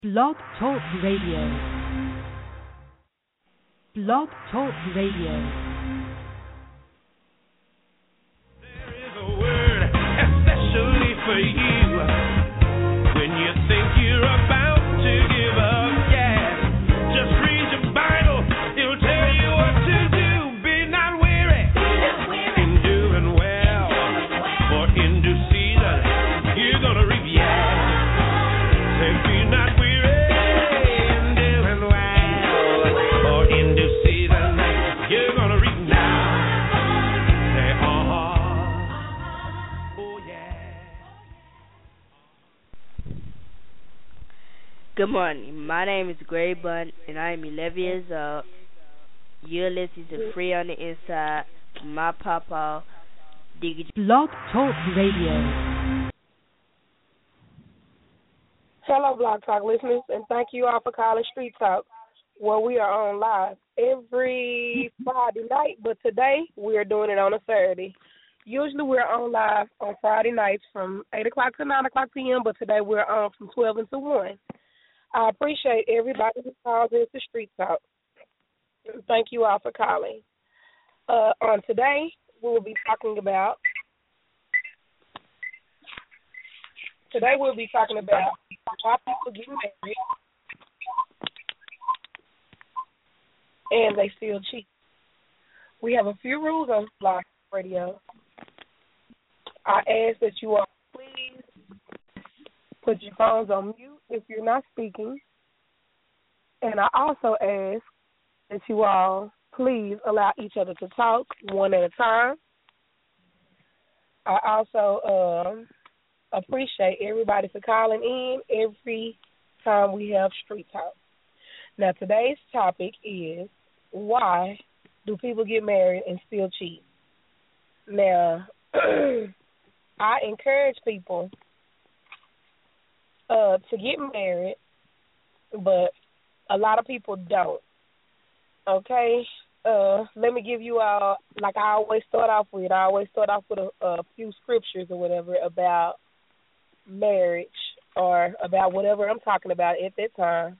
Blog Talk Radio. Blog Talk Radio. There is a word especially for you when you think you're about to give up. Yeah, just read your Bible. It'll tell you what to do. Be not weary in doing well, for in due season you're gonna reap. Yeah, say be not weary in doing well, for in due season you're gonna reap now. Say oh yeah. Good morning. My name is Gray Bunn, and I am 11 years old. You're listening to Free on the Inside with my papa, Diggy. Blog Talk Radio. Hello, Blog Talk listeners, and thank you all for calling Street Talk, where we are on live every Friday night, but today we are doing it on a Saturday. Usually we're on live on Friday nights from 8 o'clock to 9 o'clock p.m., but today we're on from 12 until 1. I appreciate everybody who calls into Street Talk. Thank you all for calling. On today, we will be talking about why people get married and they still cheat. We have a few rules on Blog Radio. I ask that you all please put your phones on mute if you're not speaking. And I also ask that you all please allow each other to talk one at a time. I also appreciate everybody for calling in every time we have Street Talk. Now, today's topic is, why do people get married and still cheat? Now, I encourage people to get married, but a lot of people don't. Okay? Let me give you all, like I always start off with a few scriptures or whatever about marriage or about whatever I'm talking about at that time.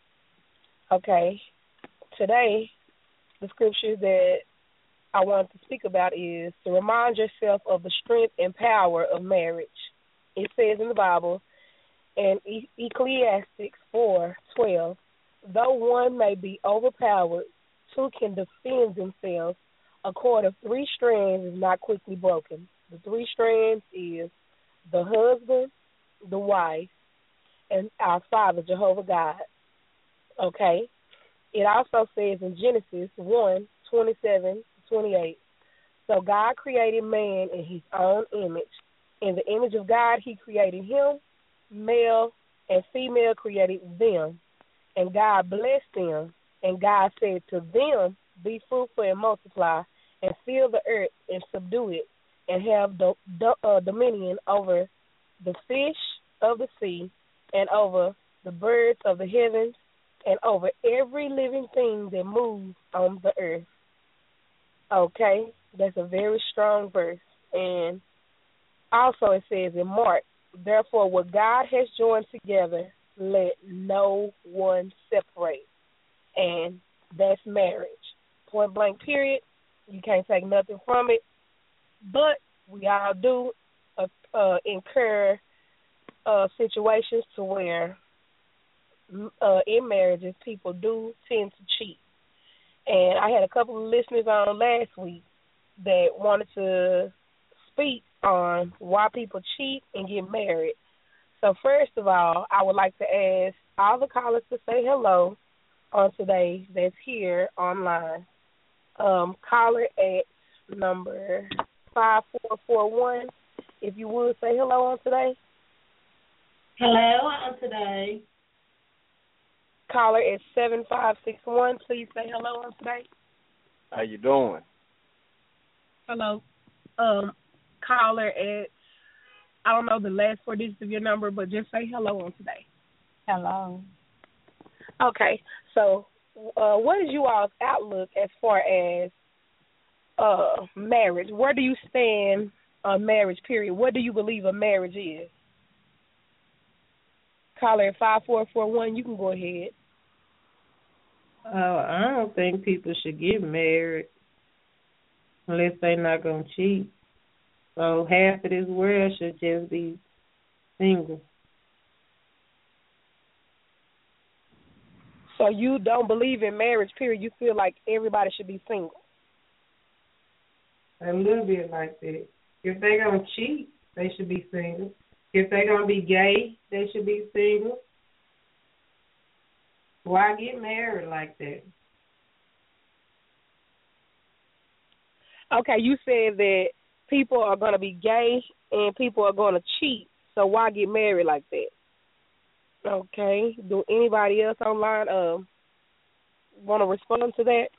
Okay. Today, the scripture that I want to speak about is to remind yourself of the strength and power of marriage. It says in the Bible, in Ecclesiastes 4:12, though one may be overpowered, two can defend themselves. A cord of 3 strands is not quickly broken. The 3 strands is the husband, the wife, and our Father, Jehovah God. Okay? It also says in Genesis 1:27-28, so God created man in his own image. In the image of God he created him, male and female created them. And God blessed them. And God said to them, be fruitful and multiply, and fill the earth and subdue it, and have dominion over the fish of the sea, and over the birds of the heavens, and over every living thing that moves on the earth. Okay, that's a very strong verse. And also it says in Mark, therefore what God has joined together, let no one separate. And that's marriage. Point blank, period. You can't take nothing from it. But we all do incur situations to where in marriages people do tend to cheat. And I had a couple of listeners on last week that wanted to speak on why people cheat and get married. So first of all, I would like to ask all the callers to say hello on today that's here online. Caller at number 5441, if you would say hello on today. Hello on today. Caller at 7561, please say hello on today. How you doing? Hello. Caller at, I don't know the last 4 digits of your number, but just say hello on today. Hello. Okay, so what is you all's outlook as far as marriage? Where do you stand on marriage, period? What do you believe a marriage is? Caller at 5441, you can go ahead. I don't think people should get married unless they're not going to cheat. So half of this world should just be single. So you don't believe in marriage, period. You feel like everybody should be single. A little bit like that. If they're going to cheat, they should be single. If they're going to be gay, they should be single. Why get married like that? Okay, you said that people are going to be gay and people are going to cheat. So why get married like that? Okay. Do anybody else online want to respond to that?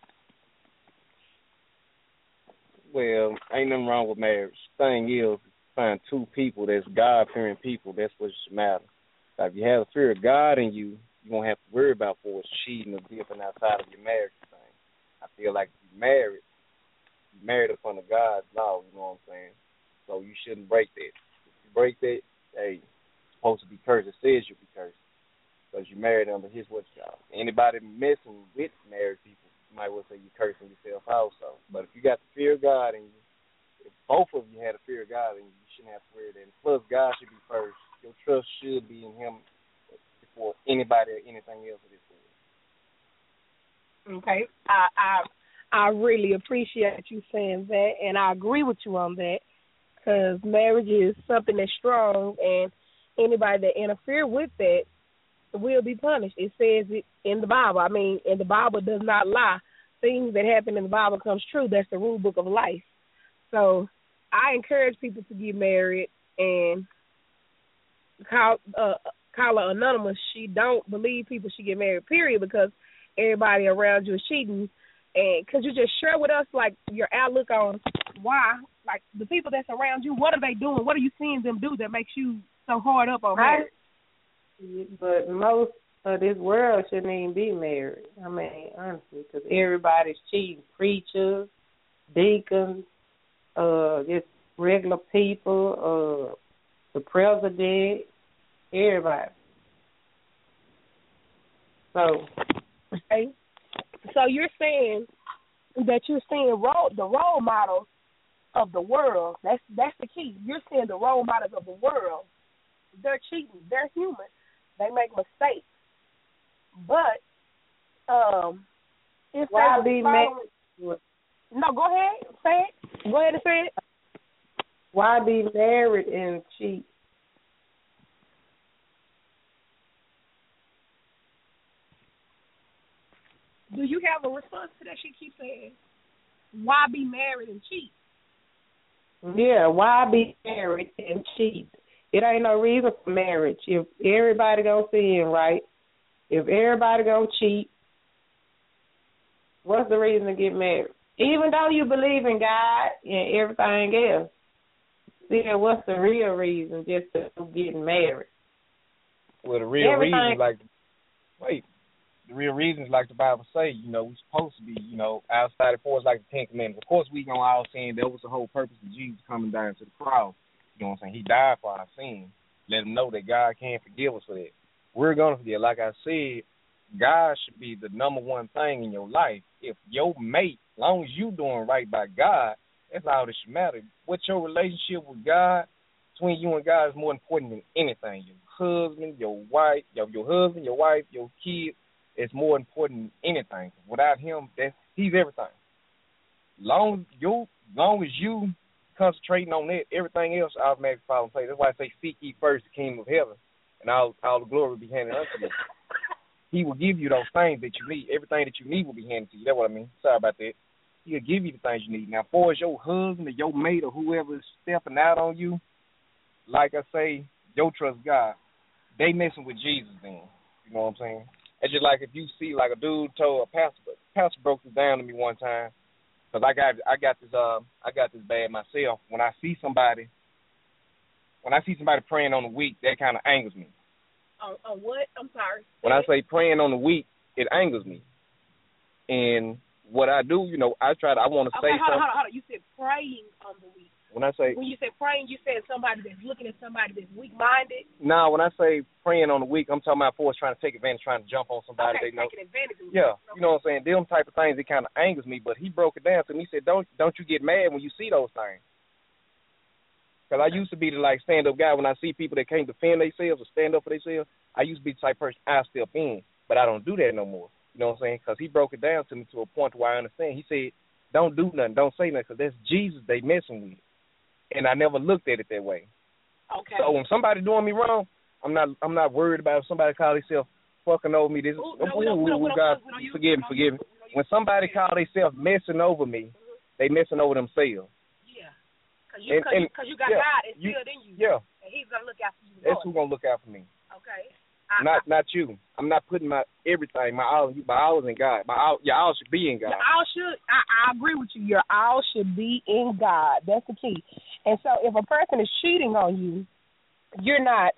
Well, ain't nothing wrong with marriage. Thing is, find two people that's God-fearing people. That's what should matter. Like, if you have the fear of God in you, you won't have to worry about force cheating or dipping outside of your marriage thing. I feel like if you're married up under God's law, you know what I'm saying? So you shouldn't break that. If you break that, hey, you're supposed to be cursed. It says you'll be cursed because you're married under his what's called. Anybody messing with married people, you might well say you're cursing yourself also. But if you got the fear of God in you, if both of you had a fear of God in you, you shouldn't have to worry that. And plus, God should be first. Your trust should be in him before anybody or anything else in this world. Okay. I really appreciate you saying that, and I agree with you on that, because marriage is something that's strong, and anybody that interfere with that will be punished. It says it in the Bible. I mean, and the Bible does not lie. Things that happen in the Bible comes true. That's the rule book of life. So I encourage people to get married, and Caller Anonymous, she don't believe people should get married, period, because everybody around you is cheating. And could you just share with us, like, your outlook on why, like, the people that's around you, what are they doing? What are you seeing them do that makes you so hard up on marriage? But most of this world shouldn't even be married. I mean, honestly, because everybody's cheating. Preachers, deacons, just regular people, the president, everybody. So, okay. So you're saying that you're seeing the role models of the world. That's the key. You're seeing the role models of the world. They're cheating. They're human. They make mistakes. But if why they be married? No, go ahead. Say it. Go ahead and say it. Why be married and cheat? Do you have a response to that? She keeps saying, why be married and cheat? Yeah, why be married and cheat? It ain't no reason for marriage. If everybody gonna sin, right? If everybody gonna cheat, what's the reason to get married? Even though you believe in God and everything else, still, what's the real reason just to getting married? Well, the real reason, the real reason is like the Bible say, you know, we're supposed to be, you know, outside of force like the Ten Commandments. Of course, we gonna all saying that was the whole purpose of Jesus coming down to the cross. You know what I'm saying? He died for our sins. Let him know that God can forgive us for that. We're gonna forgive. Like I said, God should be the number one thing in your life. If your mate, as long as you doing right by God, that's all that should matter. What's your relationship with God? Between you and God is more important than anything. Your husband, your wife, your kids. It's more important than anything. Without him, he's everything. Long as you concentrating on that, everything else automatically falls in place. That's why I say seek ye first the kingdom of heaven, and all the glory will be handed unto you. He will give you those things that you need. Everything that you need will be handed to you. That's what I mean. Sorry about that. He'll give you the things you need. Now, as far as your husband or your mate or whoever is stepping out on you, like I say, your trust God. They messing with Jesus then. You know what I'm saying? It's just like if you see like a dude told a pastor broke this down to me one time, because I got this bad myself. When I see somebody praying on the weak, that kind of angers me. On what? I'm sorry. When I say praying on the weak, it angers me. And what I do, you know, I want to say something. Hold on. You said praying on the weak. When I say when you say praying, you said somebody that's looking at somebody that's weak-minded. No, when I say praying on the weak, I'm talking about force trying to take advantage, trying to jump on somebody. Okay, they know. taking advantage of Yeah, okay. You know what I'm saying? Them type of things, it kind of angers me. But he broke it down to me. He said, don't you get mad when you see those things. Because I used to be the stand-up guy. When I see people that can't defend themselves or stand up for themselves, I used to be the type of person I step in. But I don't do that no more. You know what I'm saying? Because he broke it down to me to a point where I understand. He said, don't do nothing, don't say nothing, because that's Jesus they messing with. And I never looked at it that way. Okay. So when somebody doing me wrong, I'm not worried about if somebody call themselves fucking over me. This God forgive me. When somebody call themselves messing over me, they messing over themselves. Yeah. Because you got God instilled in you. Yeah. And he's gonna look out for you. That's who's gonna look out for me. Okay. Not you. I'm not putting my everything, my all is in God. Your all should be in God. Your all should. I agree with you. Your all should be in God. That's the key. And so, if a person is cheating on you, you're not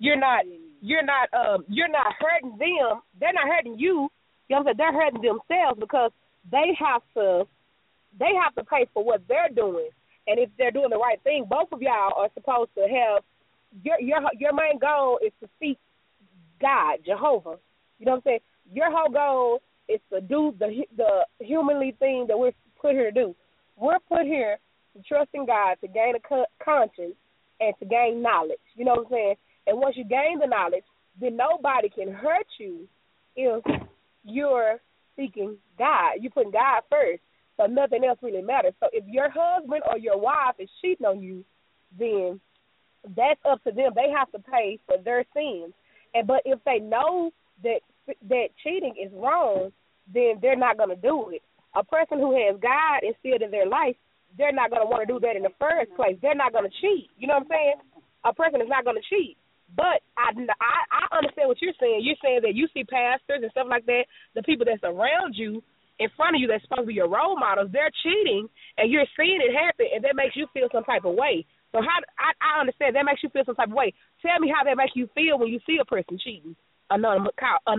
hurting them. They're not hurting you. You know what I'm saying? They're hurting themselves because they have to pay for what they're doing. And if they're doing the right thing, both of y'all are supposed to have your main goal is to seek God, Jehovah. You know what I'm saying? Your whole goal is to do the humanly thing that we're put here to do. We're put here to trust in God, to gain a conscience, and to gain knowledge. You know what I'm saying? And once you gain the knowledge, then nobody can hurt you if you're seeking God. You're putting God first, so nothing else really matters. So if your husband or your wife is cheating on you, then that's up to them. They have to pay for their sins. But if they know that cheating is wrong, then they're not going to do it. A person who has God instilled in their life, they're not going to want to do that in the first place. They're not going to cheat. You know what I'm saying? A person is not going to cheat. But I understand what you're saying. You're saying that you see pastors and stuff like that, the people that's around you, in front of you that's supposed to be your role models, they're cheating, and you're seeing it happen, and that makes you feel some type of way. So I understand that makes you feel some type of way. Tell me how that makes you feel when you see a person cheating. Anonymous.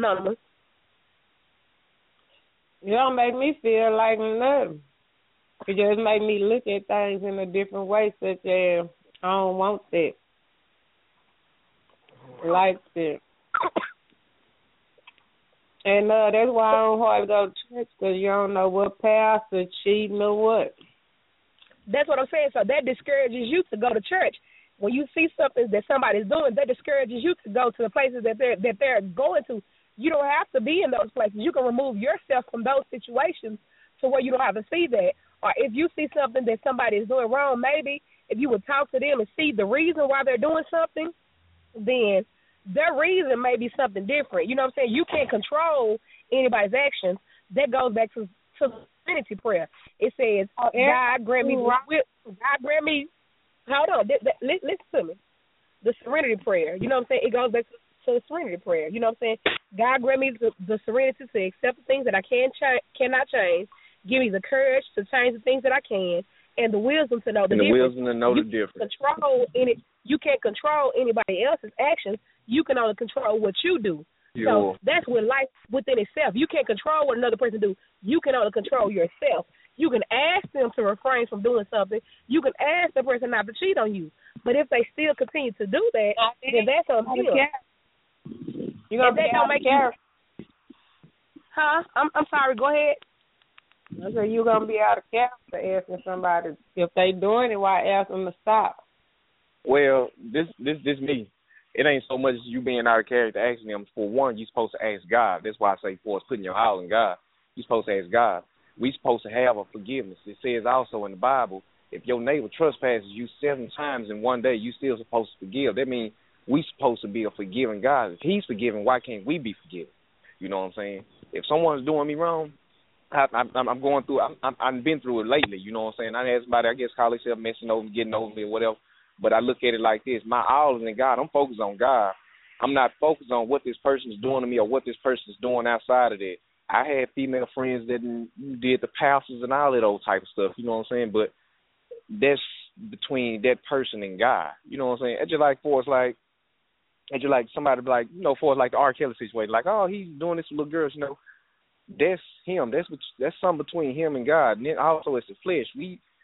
It don't make me feel like nothing. It just make me look at things in a different way, such as I don't want that. Like that. And that's why I don't hardly go to church, because you don't know what pastor cheating or what. That's what I'm saying. So that discourages you to go to church. When you see something that somebody's doing, that discourages you to go to the places that they're going to. You don't have to be in those places. You can remove yourself from those situations to where you don't have to see that. Or if you see something that somebody is doing wrong, maybe if you would talk to them and see the reason why they're doing something, then their reason may be something different. You know what I'm saying? You can't control anybody's actions. That goes back to the Trinity prayer. It says, God grant me, hold on, listen to me. The Serenity prayer. You know what I'm saying? It goes back to the Serenity prayer. You know what I'm saying? God grant me the serenity to accept the things that I cannot change. Give me the courage to change the things that I can, and the wisdom to know the difference. Wisdom to know the difference. You can't control anybody else's actions. You can only control what you do. So that's when life within itself. You can't control what another person do. You can only control yourself. You can ask them to refrain from doing something. You can ask the person not to cheat on you. But if they still continue to do that, then that's on them. You're gonna be out of character. Huh? I'm sorry. Go ahead. I said you're gonna be out of character asking somebody if they doing it. Why ask them to stop? Well, this me. It ain't so much you being out of character asking them. For one, you're supposed to ask God. That's why I say for us putting your all in God. You're supposed to ask God. We're supposed to have a forgiveness. It says also in the Bible, if your neighbor trespasses you 7 times in one day, you still supposed to forgive. That means we supposed to be a forgiving God. If he's forgiving, why can't we be forgiven? You know what I'm saying? If someone's doing me wrong, I'm going through. I've been through it lately. You know what I'm saying? I had somebody, I guess, call themselves messing over me, getting over me, or whatever. But I look at it like this: my all is in God. I'm focused on God. I'm not focused on what this person is doing to me or what this person is doing outside of that. I had female friends that did the pastors and all of those type of stuff. You know what I'm saying? But that's between that person and God. You know what I'm saying? It's just like somebody like, you know, for like the R. Kelly situation, like, oh, he's doing this to little girls. You know, that's him. That's something between him and God. And then also it's the flesh.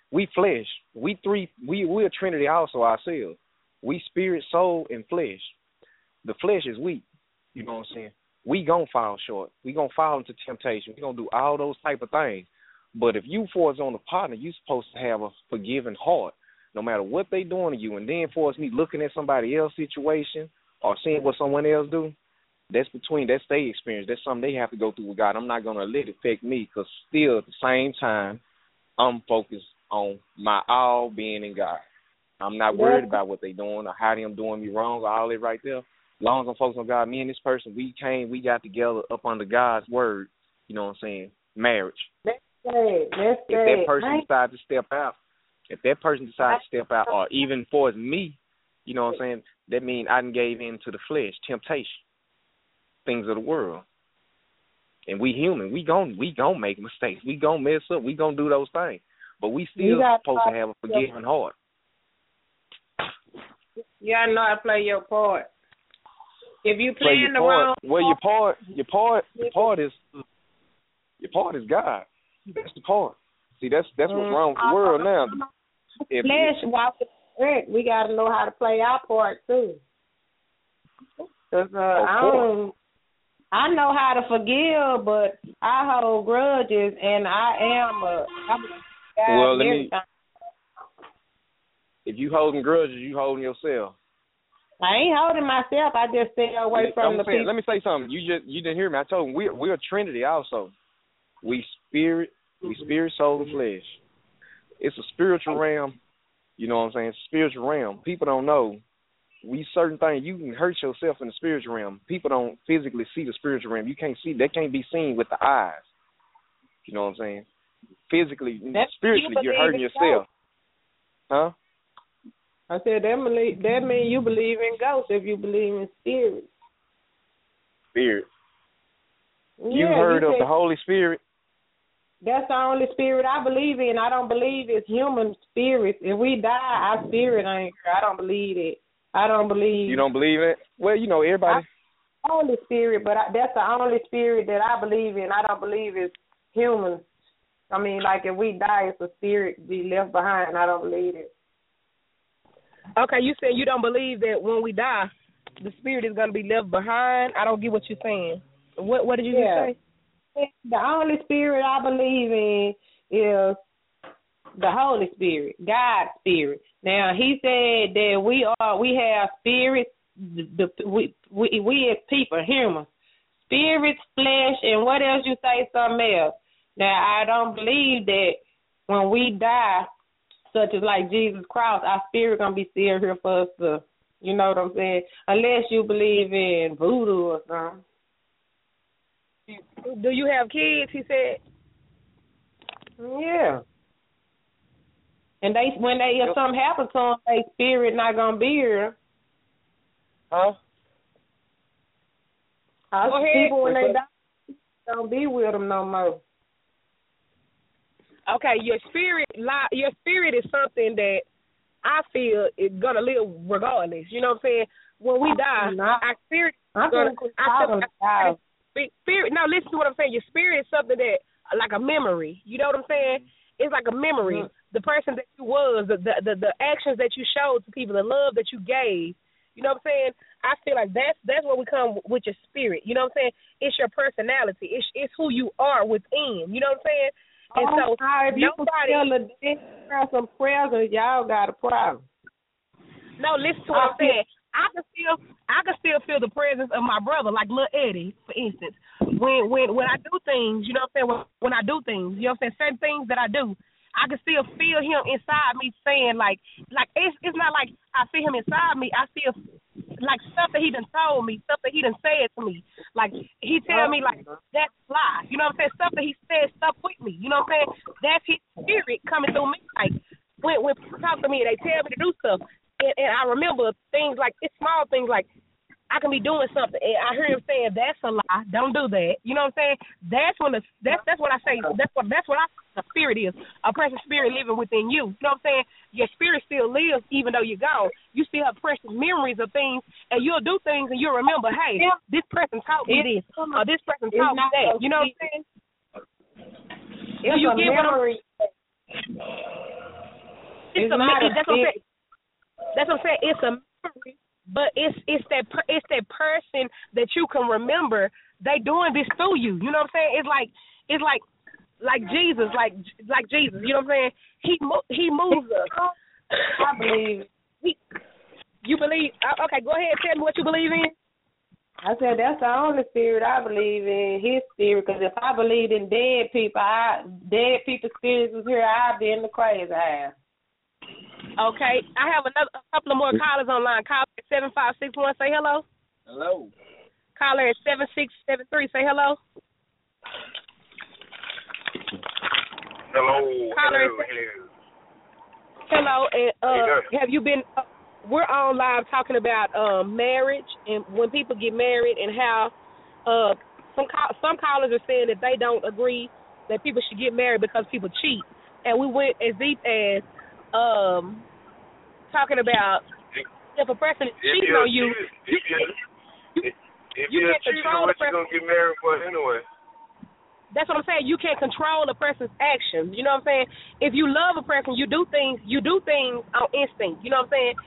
We flesh. We're a Trinity also ourselves. We spirit, soul, and flesh. The flesh is weak. You know what I'm saying? We gonna fall short. We gonna fall into temptation. We gonna do all those type of things. But if you force on a partner, you supposed to have a forgiving heart, no matter what they doing to you. And then for us, me looking at somebody else's situation or seeing what someone else do, that's their experience. That's something they have to go through with God. I'm not gonna let it affect me, because still at the same time, I'm focused on my all being in God. I'm not worried about what they doing or how them doing me wrong or all that right there. As long as I'm focused on God, me and this person, we got together up under God's word. You know what I'm saying? Marriage. That's great. If that person decides to step out, or even for me, you know what I'm saying, that means I done gave in to the flesh, temptation, things of the world. And we human. We gon' make mistakes. We gon' mess up. We gon' do those things. But we still supposed to have a forgiving heart. You gotta know how to play your part. If you play in the wrong, your part is God. That's the part. See, that's what's wrong with the world now. We gotta know how to play our part too. Cause I know how to forgive, but I hold grudges, and if you holding grudges, you holding yourself. I ain't holding myself. I just stay away from the people. Let me say something. You didn't hear me. I told them we're a Trinity also. We spirit, soul, and flesh. It's a spiritual realm. You know what I'm saying? It's a spiritual realm. People don't know. Certain things, you can hurt yourself in the spiritual realm. People don't physically see the spiritual realm. You can't see. That can't be seen with the eyes. You know what I'm saying? Physically, spiritually, you're hurting yourself. Huh? I said that means you believe in ghosts if you believe in spirits. Spirit. You heard of the Holy Spirit? That's the only spirit I believe in. I don't believe it's human spirits. If we die, our spirit ain't here. I don't believe it. I don't believe. You don't believe it? Well, you know, everybody. Holy Spirit, but that's the only spirit that I believe in. I don't believe it's human. I mean, like if we die, it's a spirit be left behind. I don't believe it. Okay, you said you don't believe that when we die, the spirit is going to be left behind. I don't get what you're saying. What did you just say? The only spirit I believe in is the Holy Spirit, God's spirit. Now, he said that we have spirits, we as people, humans, spirits, flesh, and what else you say, something else. Now, I don't believe that when we die, such as like Jesus Christ, our spirit going to be still here for us to, you know what I'm saying, unless you believe in voodoo or something. Do you have kids, he said? Yeah. And if something happens to them, their spirit not going to be here. Huh? People, when they die, don't be with them no more. Okay, your spirit is something that I feel is going to live regardless. You know what I'm saying? When we die, our spirit is going to... Spirit. Now listen to what I'm saying. Your spirit is something that, like a memory. You know what I'm saying? It's like a memory. Mm-hmm. The person that you was, the actions that you showed to people, the love that you gave. You know what I'm saying? I feel like that's what we come with your spirit. You know what I'm saying? It's your personality. It's who you are within. You know what I'm saying? And so if you tell some prayers, y'all got a problem. No, listen to what I'm saying. I can still feel the presence of my brother, like Lil Eddie, for instance. When I do things, you know what I'm saying? When I do things, you know what I'm saying? Certain things that I do, I can still feel him inside me saying, like it's not like I feel him inside me. I feel like stuff that he done told me, stuff that he done said to me. Like he tell me like that's lie. You know what I'm saying? Stuff that he said stuck with me. You know what I'm saying? That's his spirit coming through me. Like when people talk to me, they tell me to do stuff. And I remember things like, it's small things like, I can be doing something, and I hear him saying, that's a lie, don't do that. You know what I'm saying? That's when that's what I say, that's what the spirit is, a person's spirit living within you. You know what I'm saying? Your spirit still lives even though you're gone. You still have precious memories of things, and you'll do things, and you'll remember, hey, this person taught me this, or this person taught me that. You know what I'm saying? It's a memory. That's what I'm saying. It's a memory, but it's that person that you can remember. They doing this through you. You know what I'm saying? It's like Jesus, like Jesus. You know what I'm saying? He moves us. I believe. You believe? Okay, go ahead. Tell me what you believe in. I said that's the only spirit I believe in, his spirit. Because if I believed in dead people's spirits was here, I'd be in the crazy house. Okay, I have a couple of more callers online. Caller at 7561, say hello. Hello. Caller at 7673, say hello. Hello. Caller hello. And have you been? We're on live talking about marriage and when people get married and how some callers are saying that they don't agree that people should get married because people cheat. And we went as deep as talking about if a person is cheating on you, you can't control the person. What you gonna get married for anyway? That's what I'm saying. You can't control a person's actions. You know what I'm saying? If you love a person, you do things on instinct. You know what I'm saying?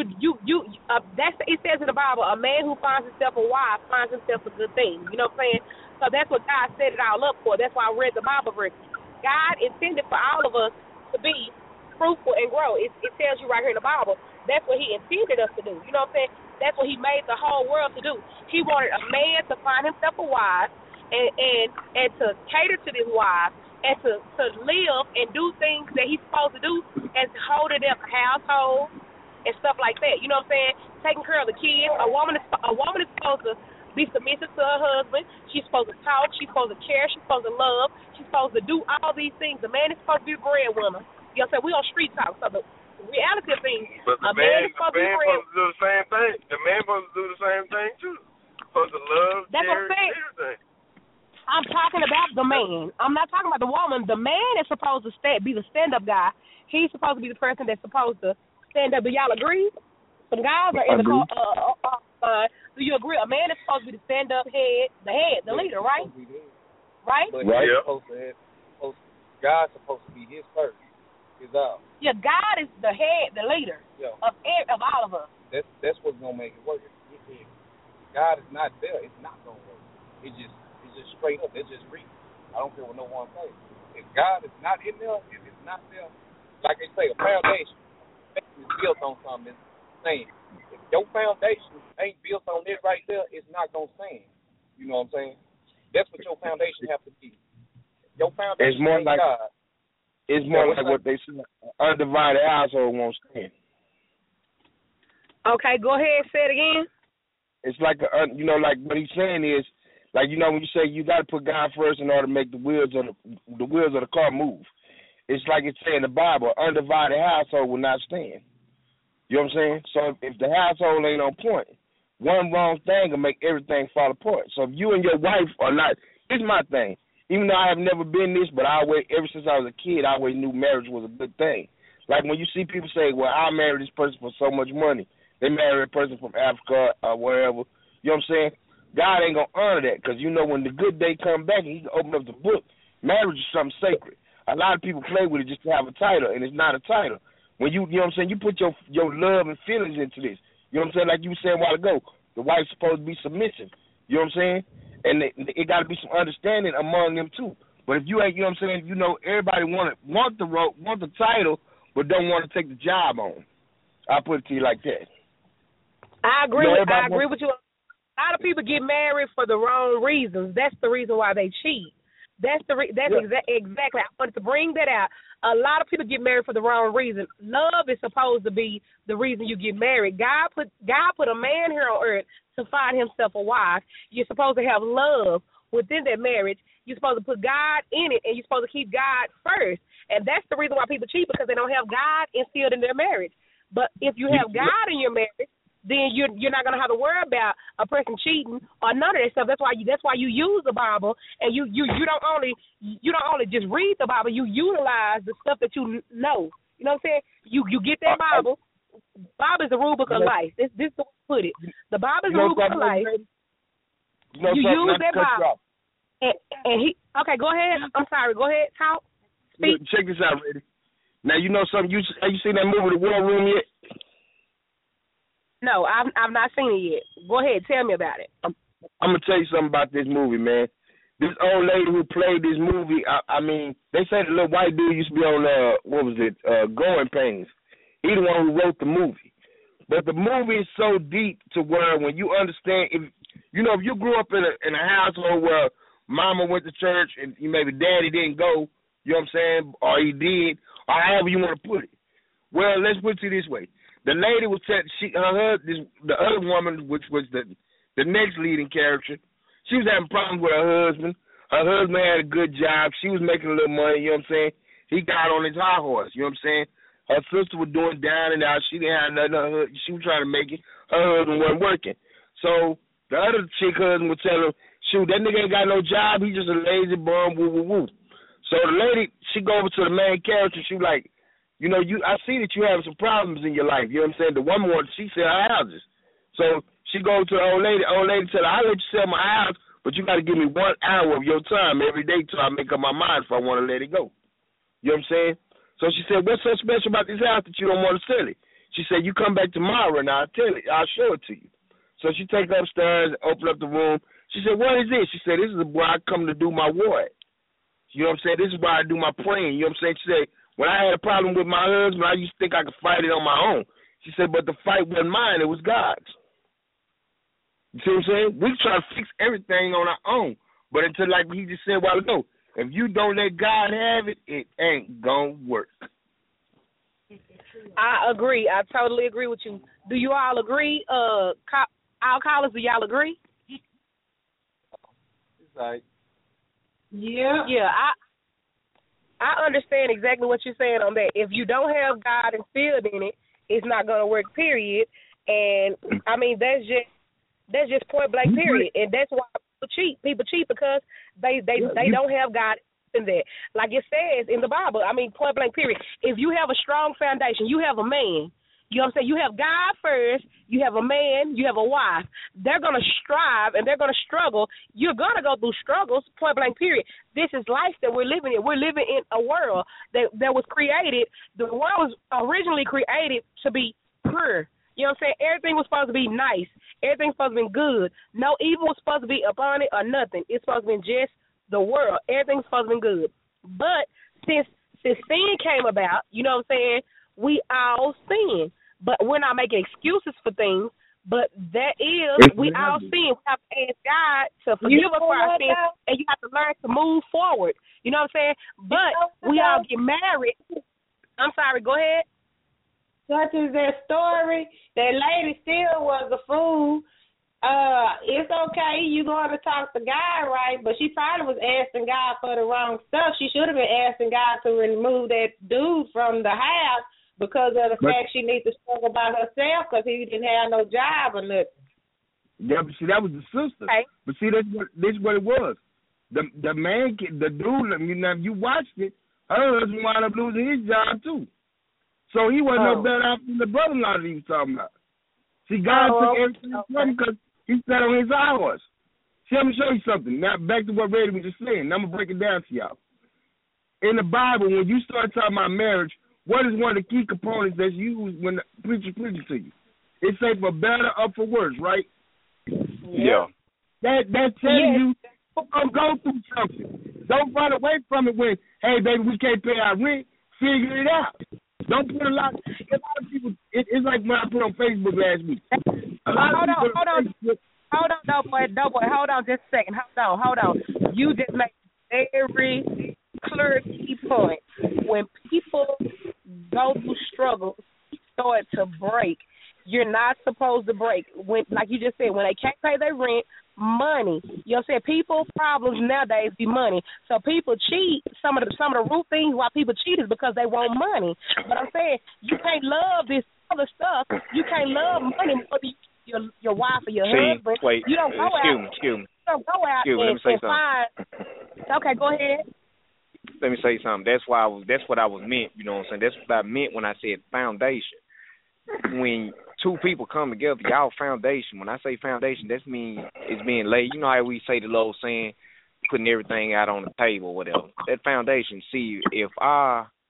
It says in the Bible, a man who finds himself a wife finds himself a good thing. You know what I'm saying? So that's what God set it all up for. That's why I read the Bible verse. God intended for all of us to be fruitful and grow. It tells you right here in the Bible. That's what he intended us to do. You know what I'm saying? That's what he made the whole world to do. He wanted a man to find himself a wife and to cater to this wife and to live and do things that he's supposed to do and holding up a household and stuff like that. You know what I'm saying? Taking care of the kids. A woman is supposed to be submissive to her husband. She's supposed to talk. She's supposed to care. She's supposed to love. She's supposed to do all these things. The man is supposed to be a breadwinner. You know what I'm saying? We on street talk. So the reality of things, but the man is supposed to do the same thing. The man supposed to do the same thing too. Supposed to love, that's care, what I'm saying. everything. I'm talking about the man. I'm not talking about the woman. The man is supposed to be the stand-up guy. He's supposed to be the person that's supposed to stand up. Do y'all agree? Some guys are in the do you agree? A man is supposed to be the stand-up head, the leader, right? Right? But God's supposed to be his first. His all. Yeah, God is the head, the leader of all of us. That's what's gonna make it work. God is not there, it's not gonna work. It's just straight up. It's just real. I don't care what no one says. If God is not in there, if it's not there, like they say, a foundation is built on something. It's saying if your foundation ain't built on it right there, it's not gonna stand. You know what I'm saying? That's what your foundation have to be. Your foundation it's more like God. It's more like what they say, undivided household won't stand. Okay, go ahead, say it again. It's like like what he's saying is, like when you say you got to put God first in order to make the wheels of the car move. It's like it's saying in the Bible, undivided household will not stand. You know what I'm saying? So if the household ain't on point, one wrong thing will make everything fall apart. So if you and your wife are not, here's my thing. Even though I have never been this, but ever since I was a kid, I always knew marriage was a good thing. Like when you see people say, well, I married this person for so much money. They married a person from Africa or wherever. You know what I'm saying? God ain't going to honor that because, when the good day come back and he can open up the book, marriage is something sacred. A lot of people play with it just to have a title, and it's not a title. When you know what I'm saying, you put your love and feelings into this. You know what I'm saying? Like you were saying a while ago, the wife's supposed to be submissive. You know what I'm saying? And it got to be some understanding among them too. But if you ain't, you know what I'm saying, everybody want the title, but don't want to take the job on. I'll put it to you like that. I agree with you. A lot of people get married for the wrong reasons. That's the reason why they cheat. Exactly. I wanted to bring that out. A lot of people get married for the wrong reason. Love is supposed to be the reason you get married. God put a man here on earth to find himself a wife. You're supposed to have love within that marriage. You're supposed to put God in it, and you're supposed to keep God first. And that's the reason why people cheat, because they don't have God instilled in their marriage. But if you have God in your marriage, then you're not gonna have to worry about a person cheating or none of that stuff. That's why you use the Bible, and you don't only just read the Bible. You utilize the stuff that you know. You know what I'm saying? You get that Bible. Bible is the rule book of life. This is the way to put it. The Bible is the rule book of life. You use that Bible. And he. Okay, go ahead. I'm sorry. Go ahead. Talk. Speak. Check this out, Reddy. Now you know something. Have you seen that movie, The War Room, yet? No, I've not seen it yet. Go ahead, tell me about it. I'm gonna tell you something about this movie, man. This old lady who played this movie, I mean, they say the little white dude used to be on Growing Pains. He the one who wrote the movie. But the movie is so deep to where when you understand, if you grew up in a household where mama went to church and maybe daddy didn't go, you know what I'm saying, or he did, or however you want to put it. Well, let's put it this way. The lady was the other woman, which was the next leading character, she was having problems with her husband. Her husband had a good job. She was making a little money, you know what I'm saying? He got on his high horse, you know what I'm saying? Her sister was doing down and out. She didn't have nothing. She was trying to make it. Her husband wasn't working. So the other chick husband would tell her, shoot, that nigga ain't got no job. He's just a lazy bum, woo. So the lady, she go over to the main character. She was like, I see that you have some problems in your life. You know what I'm saying? The woman wanted, she sell houses. So she goes to the old lady. Old lady tell her, I'll let you sell my house, but you got to give me 1 hour of your time every day till I make up my mind if I want to let it go. You know what I'm saying? So she said, what's so special about this house that you don't want to sell it? She said, you come back tomorrow and I'll show it to you. So she take her upstairs, open up the room. She said, what is this? She said, this is where I come to do my war at. You know what I'm saying? This is where I do my praying. You know what I'm saying? She said, when I had a problem with my husband, I used to think I could fight it on my own. She said, but the fight wasn't mine. It was God's. You see what I'm saying? We try to fix everything on our own. But until, like he just said a while ago, if you don't let God have it, it ain't going to work. I agree. I totally agree with you. Do you all agree? Our callers, do y'all agree? Right. Yeah. Yeah, I understand exactly what you're saying on that. If you don't have God instilled in it, it's not going to work, period. And, I mean, that's just point blank, period. And that's why people cheat. People cheat because they don't have God in that. Like it says in the Bible, I mean, point blank, period. If you have a strong foundation, you have a man. You know what I'm saying? You have God first, you have a man, you have a wife. They're going to strive and they're going to struggle. You're going to go through struggles, point blank, period. This is life that we're living in. We're living in a world that was created. The world was originally created to be pure. You know what I'm saying? Everything was supposed to be nice. Everything's supposed to be good. No evil was supposed to be upon it or nothing. It's supposed to be just the world. Everything's supposed to be good. But since sin came about, you know what I'm saying, we all sin. But we're not making excuses for things. But that is, we all sin. We have to ask God to forgive us for our sins, and you have to learn to move forward. You know what I'm saying? But we all get married. I'm sorry, go ahead. Such as that story, that lady still was a fool. It's okay, you going to talk to God, right? But she probably was asking God for the wrong stuff. She should have been asking God to remove that dude from the house because of the fact she needs to struggle by herself because he didn't have no job or nothing. Yeah, but see, that was the sister. Okay. But see, this is what it was. The man, the dude, I mean, if you watched it, her husband wound up losing his job too. So he wasn't no better off than the brother-in-law that he was talking about. See, God took everything from him because he sat on his hours. See, let me show you something. Now, back to what Reddy was just saying. Now, I'm going to break it down to y'all. In the Bible, when you start talking about marriage, what is one of the key components that's used when the preacher preaches to you? It says for better or for worse, right? Yeah. That telling you, go through something. Don't run away from it when, hey, baby, we can't pay our rent. Figure it out. Don't put a lot of people, it's like when I put on Facebook last week. Hold on just a second. Hold on. You just made every clear key point. When people go through struggles, start to break, you're not supposed to break. When, like you just said, when they can't pay their rent, money. You know what I'm saying? People problems nowadays be money. So people cheat. Some of the root things why people cheat is because they want money. But I'm saying you can't love this other stuff. You can't love money more than your wife or your husband. Wait, you don't go out. Excuse me. You don't go out and find. Okay, go ahead. Let me say something. That's what I was meant. You know what I'm saying? That's what I meant when I said foundation. When two people come together, y'all foundation. When I say foundation, that means it's being laid. You know how we say the little saying, putting everything out on the table, whatever. That foundation. See, if our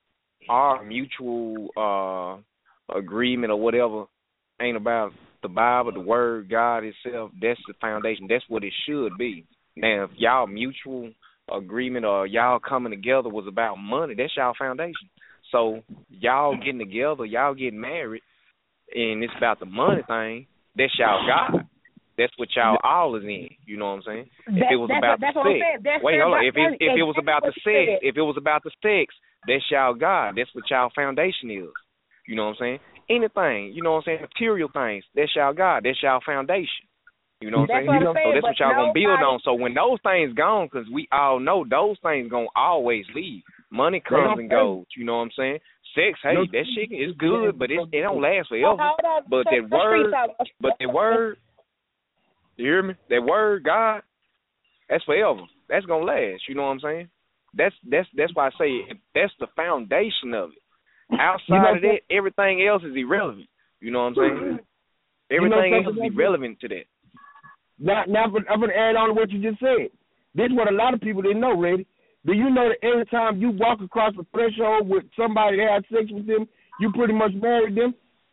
our mutual agreement or whatever ain't about the Bible, the Word, God itself, that's the foundation. That's what it should be. Now, if y'all mutual agreement or y'all coming together was about money, that's y'all foundation. So y'all getting together, y'all getting married, and it's about the money thing, that's y'all God. That's what y'all all is in. You know what I'm saying? If it was about the sex, wait, hold on. If it was about the sex, if it was about the sex, that's y'all God. That's what y'all foundation is. You know what I'm saying? Anything, you know what I'm saying? Material things, that's y'all God. That's y'all foundation. You know what I'm saying? So that's what y'all gonna build on. So when those things gone, because we all know those things gonna always leave. Money comes and goes. You know what I'm saying? Sex, hey, that shit is good, but it don't last forever. But that word, you hear me? That word, God, that's forever. That's gonna last. You know what I'm saying? That's why I say that's the foundation of it. Outside of that, everything else is irrelevant. You know what I'm saying? Everything else is irrelevant to that. Now I'm going to add on to what you just said. This is what a lot of people didn't know, Reddy. Do you know that every time you walk across the threshold with somebody that had sex with them, you pretty much married them?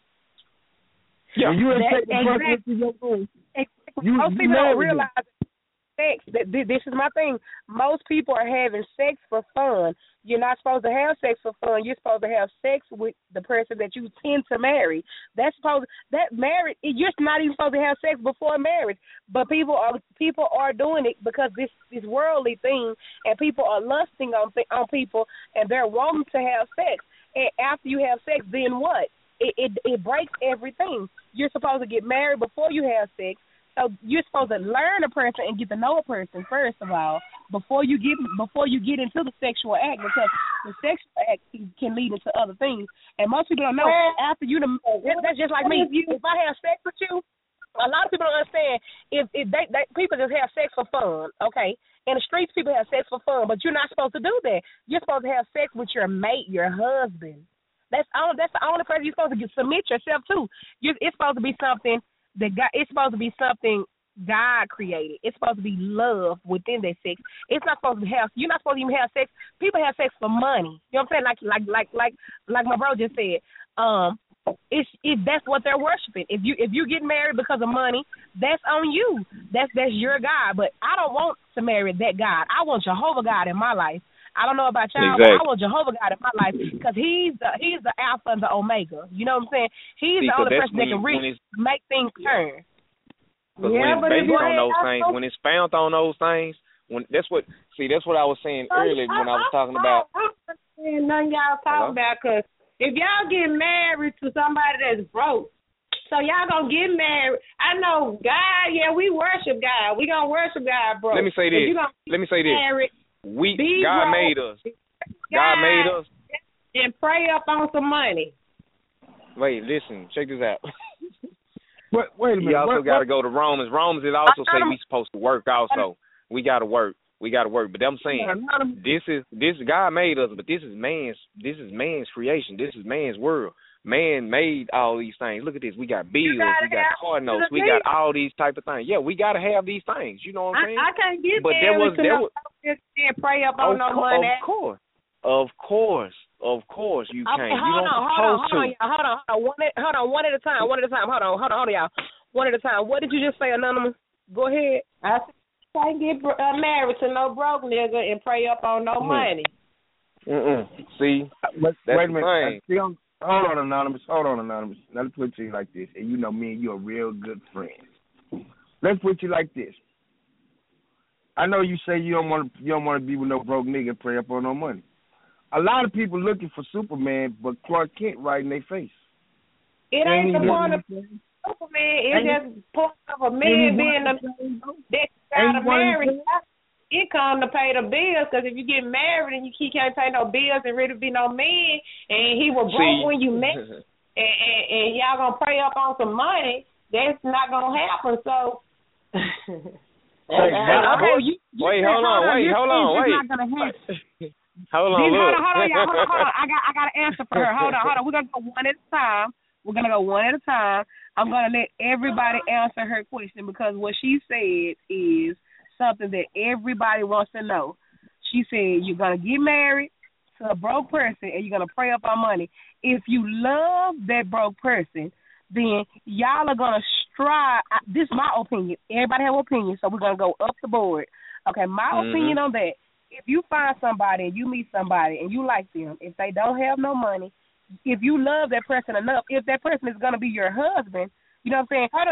Yeah. When you take the person into your room, most people don't realize sex. This is my thing. Most people are having sex for fun. You're not supposed to have sex for fun. You're supposed to have sex with the person that you tend to marry. Marriage. You're not even supposed to have sex before marriage. But people are doing it because this worldly thing, and people are lusting on people, and they're wanting to have sex. And after you have sex, then what? It breaks everything. You're supposed to get married before you have sex. So you're supposed to learn a person and get to know a person first of all before you get into the sexual act, because the sexual act can lead into other things. And most people don't know. After you, that's just like me. If I have sex with you, a lot of people don't understand. If they people just have sex for fun, okay? In the streets, people have sex for fun, but you're not supposed to do that. You're supposed to have sex with your mate, your husband. That's the only person you're supposed to submit yourself to. It's supposed to be something. It's supposed to be something God created. It's supposed to be love within that sex. It's not supposed to have. You're not supposed to even have sex. People have sex for money. You know what I'm saying? Like my bro just said. If that's what they're worshiping. If you get married because of money, that's on you. That's your God. But I don't want to marry that God. I want Jehovah God in my life. I don't know about y'all, but I want Jehovah God in my life because he's the Alpha and the Omega. You know what I'm saying? He's the only person that can make things turn. But when it's based on those things, when it's found on those things, that's what I was saying earlier when I was talking about. None y'all talking about, because if y'all get married to somebody that's broke, so y'all gonna get married. I know God, yeah, we worship God. We gonna worship God, bro. Let me say this. Married, God made us. God made us. And pray up on some money. Wait, listen, check this out. Wait a minute. You also got to go to Romans. Romans, it also say we supposed to work also. We got to work. But I'm saying this God made us, but this is man's creation. This is man's world. Man made all these things. Look at this. We got bills. We got car notes. We got all these type of things. Yeah, we got to have these things. You know what I'm saying? I can't get and pray up on no money. Of course, you can't. Hold on. One at a time. Hold on, y'all. One at a time. What did you just say, Anonymous? Go ahead. I can't get married to no broke nigga and pray up on no money. See, wait a minute. Hold on, Anonymous. Now let's put you like this, and you know me and you are real good friends. Let's put you like this. I know you say you don't want to be with no broke nigga and pray up on no money. A lot of people looking for Superman, but Clark Kent right in their face. It ain't the point of Superman. It's just the point of a man being that got to marry. It come to pay the bills, because if you get married and you can't pay no bills and really be no man, and he was broke when you met, and y'all gonna pray up on some money, that's not gonna happen. So. Wait, hold on. Hold on, y'all. I got an answer for her. Hold on. We're gonna go one at a time. I'm gonna let everybody answer her question, because what she said is something that everybody wants to know. She said you're gonna get married to a broke person and you're going to pray up on money, if you love that broke person, then y'all are going to strive. This is my opinion. Everybody have an opinion, so we're going to go up the board. Okay, my opinion on that, if you find somebody and you meet somebody and you like them, if they don't have no money, if you love that person enough, if that person is going to be your husband, you know what I'm saying? Hold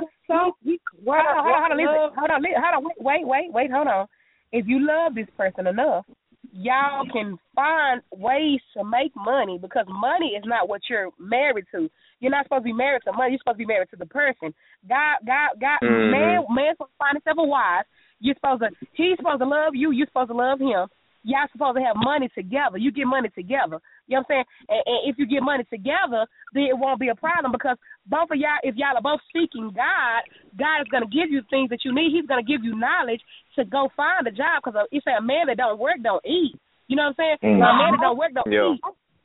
on. If you love this person enough, y'all can find ways to make money because money is not what you're married to. You're not supposed to be married to money. You're supposed to be married to the person. Man's supposed to find himself a wife. He's supposed to love you. You're supposed to love him. Y'all supposed to have money together. You get money together. You know what I'm saying? And if you get money together, then it won't be a problem because both of y'all, if y'all are both seeking God, God is going to give you things that you need. He's going to give you knowledge to go find a job because it's a man that don't work don't eat. You know what I'm saying? A man that don't work don't eat.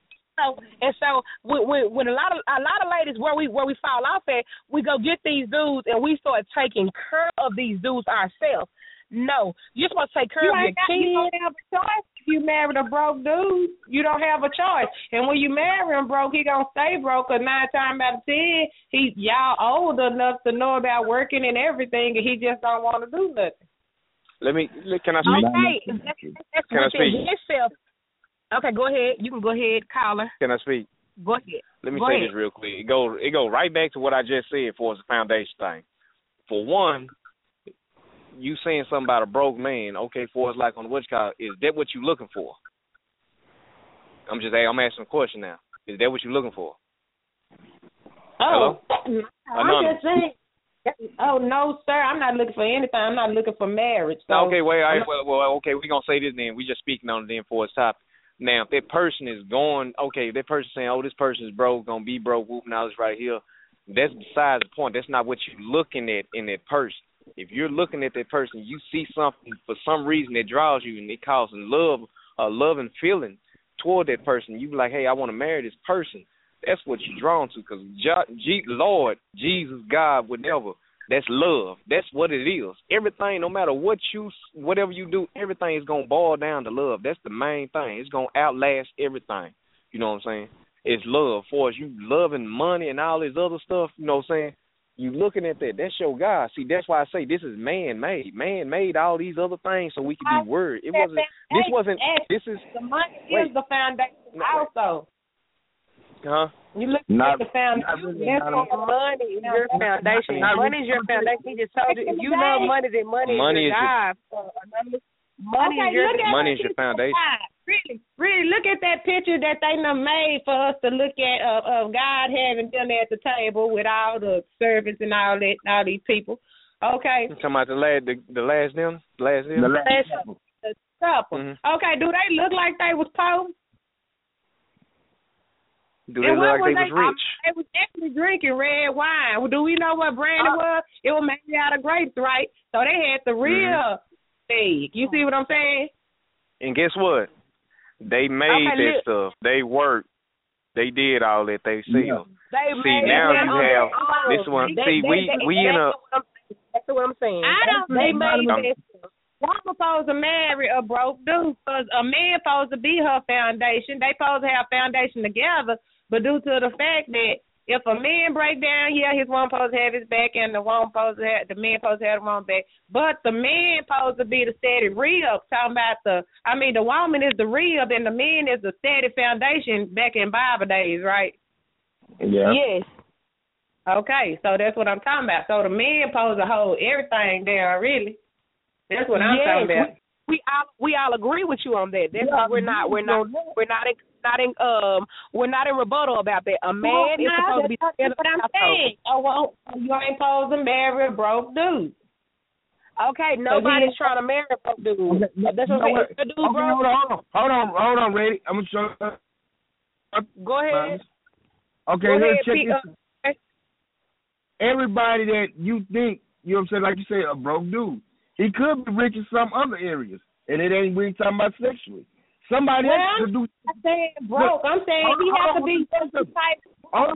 So when a lot of ladies where we fall off at, we go get these dudes and we start taking care of these dudes ourselves. No, you're supposed to take care of your kids. You don't have a choice. If you married a broke dude, you don't have a choice. And when you marry him broke, he gonna stay broke. Cause 9 times out of 10, y'all old enough to know about working and everything, and he just don't want to do nothing. Can I speak? Okay, Can I speak? Okay, go ahead. You can go ahead, caller. Can I speak? Go ahead. Let me say this real quick. It goes right back to what I just said for the foundation thing. For one, you saying something about a broke man, okay, for us like on the what's called, is that what you looking for? I'm asking a question now. Is that what you're looking for? Oh, I'm just saying. Oh no, sir, I'm not looking for anything. I'm not looking for marriage. So okay, okay, we're gonna say this then. We just speaking on it then for its topic. Now, if that person is going, if that person saying, oh, this person is broke, gonna be broke, whooping all this right here, that's besides the point. That's not what you're looking at in that person. If you're looking at that person, you see something for some reason that draws you and it causes love and feeling toward that person. You be like, hey, I want to marry this person. That's what you're drawn to because Lord, Jesus, God, whatever, that's love. That's what it is. Everything, no matter whatever you do, everything is going to boil down to love. That's the main thing. It's going to outlast everything. You know what I'm saying? It's love. For us, you loving money and all this other stuff, you know what I'm saying? You looking at that, that's your God. See, that's why I say this is man-made. Man made all these other things so we can be worried. The money is the foundation also. Huh? You look at the foundation. Money is your foundation. Money is your foundation. He just told you, if you love money, then money is your God. Money is your foundation. Really, look at that picture that they done made for us to look at of God having them at the table with all the servants and all these people. Okay. You talking about the last couple. Mm-hmm. Okay, do they look like they was poor? Do they look like they was rich? They was definitely drinking red wine. Do we know what brand it was? It was made out of grapes, right? So they had the real thing. You see what I'm saying? And guess what? They made that stuff. They worked. They did all that. They sell. Now you have this one. We in a. That's what I'm saying. They made this. I'm supposed to marry a broke dude because a man supposed to be her foundation. They supposed to have foundation together, but due to the fact that if a man break down, his woman supposed to have his back, and the man supposed to have the woman back. But the man supposed to be the steady rib. Talking about the woman is the rib, and the man is the steady foundation. Back in Bible days, right? Yeah. Yes. Okay, so that's what I'm talking about. So the man supposed to hold everything down, really. That's what I'm talking about. We all agree with you on that. That's why we're not in rebuttal about that. A man is supposed to be. That's what I'm saying. You ain't supposed to marry a broke dude. Okay, nobody's trying to marry a broke dude. That's what I'm saying. Hold on, Reddy. I'm gonna show. Go ahead. Okay, let's check this. Everybody that you think, you know what I'm saying, like you say, a broke dude. He could be rich in some other areas, and we ain't talking about sexually. Somebody else could do. I'm saying broke. I'm saying he has to be some type. Let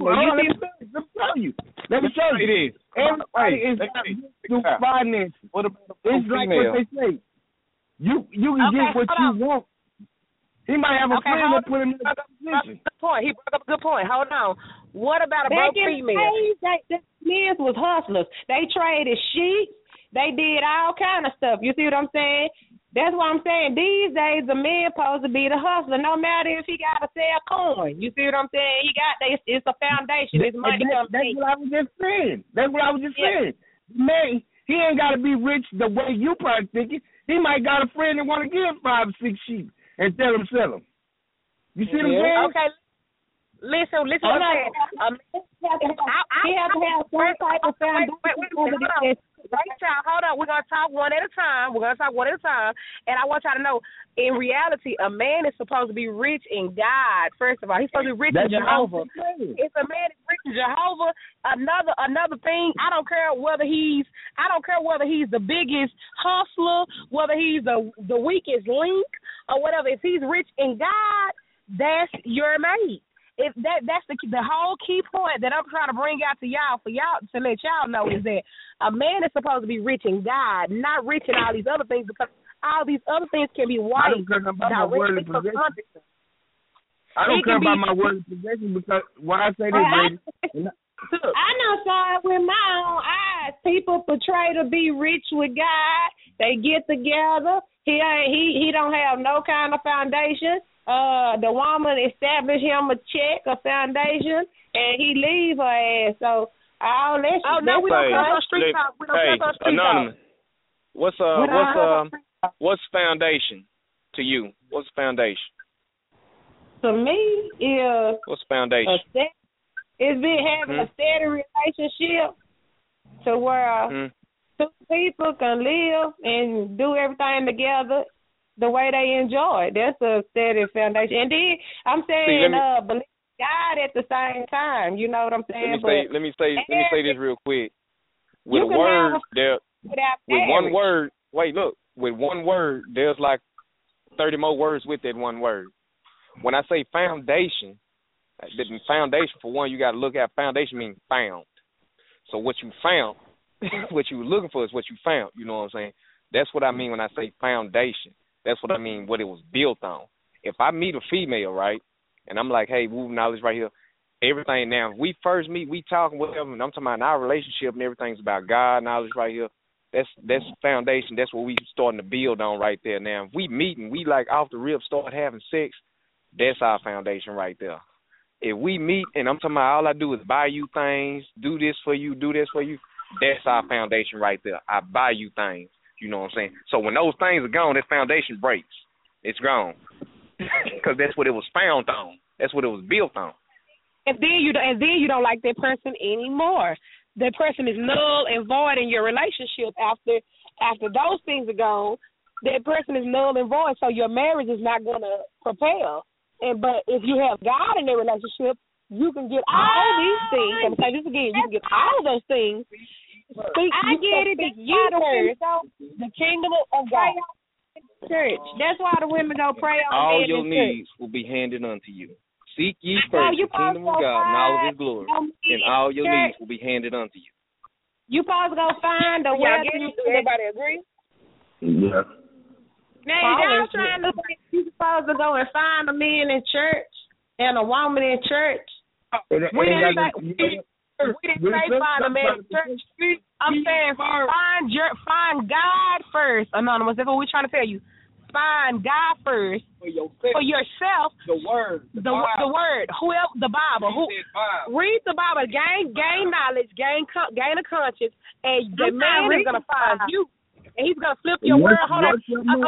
me show you this. Everybody is do finance. It's like what they say. You can get what you want. He might have a friend that put him in that position. Good point. He brought up a good point. Hold on. What about a broke female? The men was hustlers. They traded sheep. They did all kind of stuff. You see what I'm saying? That's what I'm saying. These days, the man supposed to be the hustler, no matter if he got to sell corn. You see what I'm saying? It's a foundation. It's money. That's what I was just saying. Man, he ain't got to be rich the way you probably thinking. He might got a friend that want to give 5 or 6 sheep and tell him sell them. You see what I'm saying? Okay. Listen. He has to have some type of foundation. Right, y'all. Hold on. We're gonna talk one at a time. And I want y'all to know, in reality, a man is supposed to be rich in God. First of all, he's supposed to be rich in Jehovah. If a man is rich in Jehovah, another thing, I don't care whether he's the biggest hustler, whether he's the weakest link, or whatever. If he's rich in God, that's your mate. If that's the whole key point that I'm trying to bring out to y'all, for y'all to let y'all know, is that a man is supposed to be rich in God, not rich in all these other things, because all these other things can be wiped directly from under. I don't care about my worldly possession, because why I say this, lady? I know, sorry, with my own eyes, people portray to be rich with God. They get together. He don't have no kind of foundation. The woman established him a check, a foundation, and he leave her ass. So all that. We don't come on street talk. We don't come on street Anonymous. talk. What's foundation to you? What's foundation? To me, is what's foundation? It's been having a steady relationship to where two people can live and do everything together the way they enjoy. That's a steady foundation. And then I'm saying believe God at the same time. You know what I'm saying? Let me say this real quick. With a word there, with one word. Wait, look. With one word, there's like 30 more words with that one word. When I say foundation, the foundation, for one, you got to look at foundation means found. So what you found, what you were looking for is what you found. You know what I'm saying? That's what I mean when I say foundation. That's what I mean, what it was built on. If I meet a female, right, and I'm like, hey, woo, knowledge right here, everything now, if we first meet, we talking, whatever, and I'm talking about our relationship and everything's about God, knowledge right here, that's foundation. That's what we starting to build on right there. Now, if we meet and we like off the rip start having sex, that's our foundation right there. If we meet and I'm talking about all I do is buy you things, do this for you, that's our foundation right there. I buy you things. You know what I'm saying? So when those things are gone, that foundation breaks. It's gone. Because that's what it was found on. That's what it was built on. And then you don't like that person anymore. That person is null and void in your relationship after those things are gone. That person is null and void, so your marriage is not going to propel. But if you have God in the relationship, you can get all these things. I'm saying this again, you can get all those things. I get it. The kingdom of God. Church. That's why the women don't pray on all your needs will be handed unto you. Seek ye first the kingdom of God and all of his glory, and all your needs will be handed unto you. You supposed to go find a wealthy. Everybody agree? Yeah. Now, y'all trying to think you supposed to go and find a man in church and a woman in church? We didn't say find a man in church. I'm saying find God first, Anonymous. That's what we're trying to tell you. Find God first for yourself. The word. The word. Whoever the Bible. Read the Bible. Gain knowledge. Gain a conscience, and the man is gonna find you, and he's gonna flip your world. Hold on.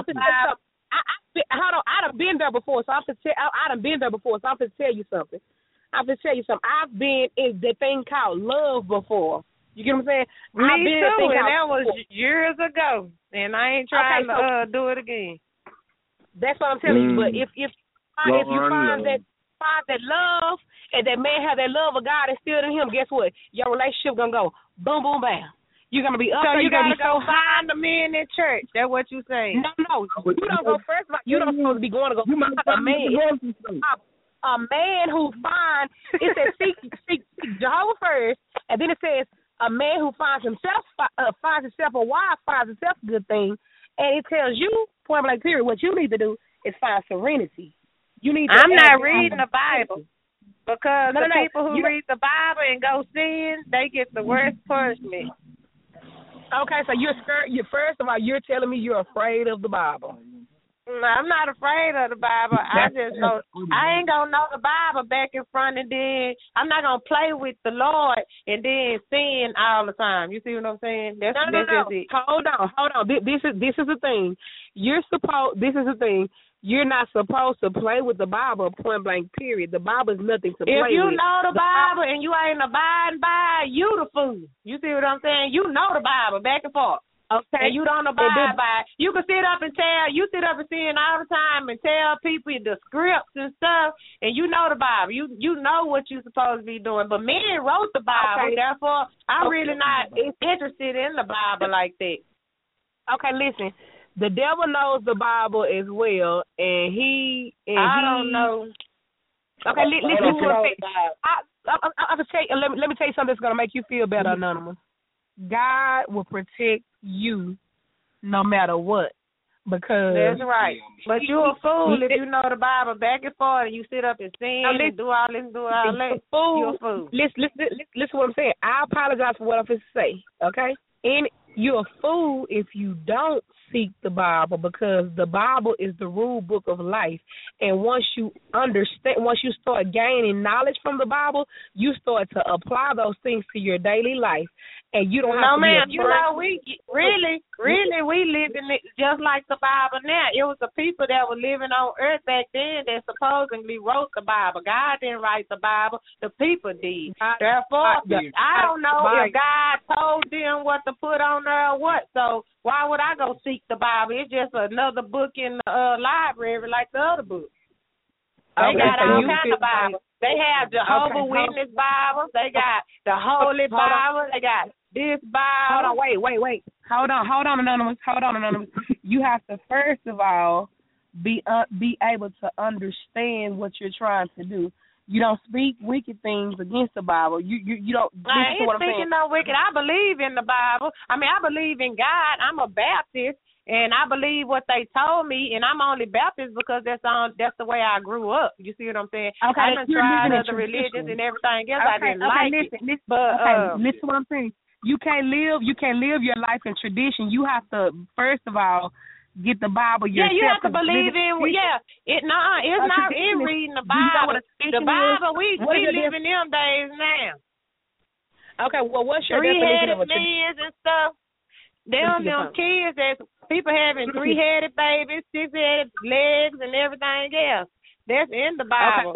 I done been there before, so I'm gonna tell you something. I've been in the thing called love before. You get what I'm saying? Me too, and that was years ago, and I ain't trying to do it again. That's what I'm telling you. But if you find that love, and that man have that love of God instilled in him, guess what? Your relationship gonna go boom, boom, bam. You're gonna be up. So you gotta go find the men in church. That's what you saying? No. You don't go first. You don't supposed to be going to go find a man. A man who finds, it says seek Jehovah first, and then it says a man who finds himself a wife, finds himself a good thing, and it tells you, point blank period, what you need to do is find serenity. You need. I'm not reading the Bible because the people who read the Bible and go sin, they get the worst punishment. Okay, so you're scared. First of all, you're telling me you're afraid of the Bible. No, I'm not afraid of the Bible. I just know I ain't gonna know the Bible back in front, and then I'm not gonna play with the Lord and then sin all the time. You see what I'm saying? That's just it. Hold on. This is the thing. This is the thing. You're not supposed to play with the Bible, point blank, period. The Bible is nothing to play with. If you know the Bible and you ain't abiding by it, you the fool. You see what I'm saying? You know the Bible back and forth. Okay. And you don't abide by it. You can sit up and sin all the time and tell people the scripts and stuff, and you know the Bible. You know what you're supposed to be doing. But men wrote the Bible, therefore I'm really not interested in the Bible like that. Okay, listen. The devil knows the Bible as well, and I don't know. Okay, listen. Let me tell you something that's gonna make you feel better, Anonymous. God will protect you no matter what, because that's right. But you're a fool if you know the Bible back and forth and you sit up and sin and do all this and do all that. You're a fool. Listen what I'm saying. I apologize for what I'm going to say, okay? And you're a fool if you don't seek the Bible, because the Bible is the rule book of life. And once you start gaining knowledge from the Bible, you start to apply those things to your daily life. And you don't have to be you know, we really we living it just like the Bible now. It was the people that were living on earth back then that supposedly wrote the Bible. God didn't write the Bible. The people did. Therefore, I don't know if God told them what to put on there or what. So why would I go seek the Bible? It's just another book in the library like the other books. They got all kinds of Bibles. They have Jehovah's Witness Bibles. They got the Holy Bible. They got this Bible. Hold on, wait. Hold on, Anonymous. You have to first of all be able to understand what you're trying to do. You don't speak wicked things against the Bible. You don't. I ain't speaking no wicked. I believe in the Bible. I mean, I believe in God. I'm a Baptist. And I believe what they told me, and I'm only Baptist because that's the way I grew up. You see what I'm saying? Okay, I done tried other religions and everything else. I didn't like it. Listen to what I'm saying. You can't live your life in tradition. You have to first of all get the Bible yourself. Yeah, you have to believe in. It's not in reading the Bible. The Bible we live in them days now. Okay, well, what's your definition of a tradition? And stuff. Them kids that people having 3-headed babies, 6-headed legs, and everything else. That's in the Bible.